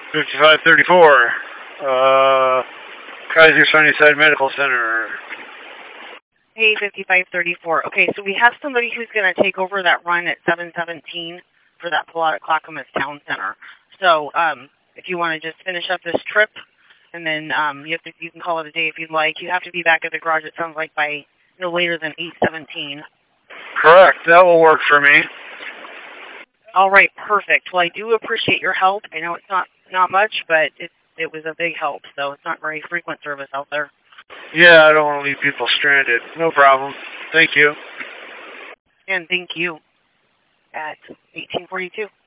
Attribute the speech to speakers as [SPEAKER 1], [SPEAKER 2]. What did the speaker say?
[SPEAKER 1] 5534. Kaiser Sunnyside Medical Center.
[SPEAKER 2] Hey, 5534. Okay, so we have somebody who's going to take over that run at 717 for that pull out at Clackamas Town Center. So if you want to just finish up this trip, and then you can call it a day if you'd like. You have to be back at the garage, it sounds like, by no later than 8:17.
[SPEAKER 1] Correct. That will work for me.
[SPEAKER 2] All right, perfect. Well, I do appreciate your help. I know it's not much, but it was a big help, so it's not very frequent service out there.
[SPEAKER 1] Yeah, I don't want to leave people stranded. No problem. Thank you.
[SPEAKER 2] And thank you at 1842.